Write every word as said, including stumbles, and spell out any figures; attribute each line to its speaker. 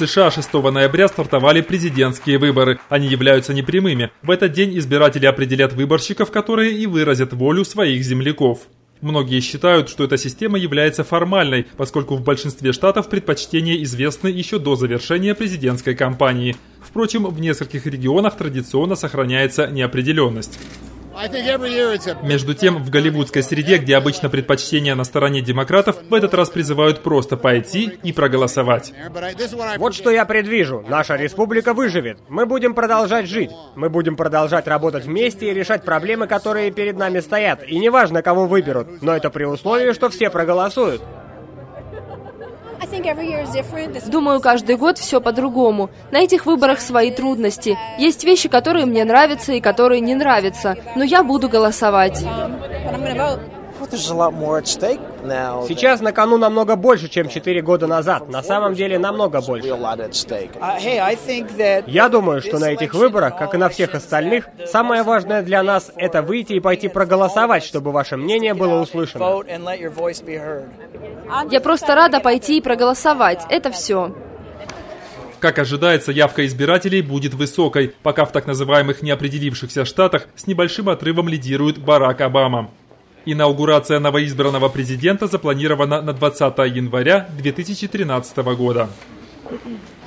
Speaker 1: США шестого ноября стартовали президентские выборы. Они являются непрямыми. В этот день избиратели определят выборщиков, которые и выразят волю своих земляков. Многие считают, что эта система является формальной, поскольку в большинстве штатов предпочтения известны еще до завершения президентской кампании. Впрочем, в нескольких регионах традиционно сохраняется неопределенность. Между тем, в голливудской среде, где обычно предпочтения на стороне демократов, в этот раз призывают просто пойти и проголосовать.
Speaker 2: Вот что я предвижу. Наша республика выживет. Мы будем продолжать жить. Мы будем продолжать работать вместе и решать проблемы, которые перед нами стоят. И неважно, кого выберут. Но это при условии, что все проголосуют.
Speaker 3: Думаю, каждый год все по-другому. На этих выборах свои трудности. Есть вещи, которые мне нравятся и которые не нравятся. Но я буду голосовать.
Speaker 2: Сейчас на кону намного больше, чем четыре года назад. На самом деле намного больше. Я думаю, что на этих выборах, как и на всех остальных, самое важное для нас – это выйти и пойти проголосовать, чтобы ваше мнение было услышано.
Speaker 3: Я просто рада пойти и проголосовать. Это все.
Speaker 1: Как ожидается, явка избирателей будет высокой, пока в так называемых неопределившихся штатах с небольшим отрывом лидирует Барак Обама. Инаугурация новоизбранного президента запланирована на двадцатое января две тысячи тринадцатого года.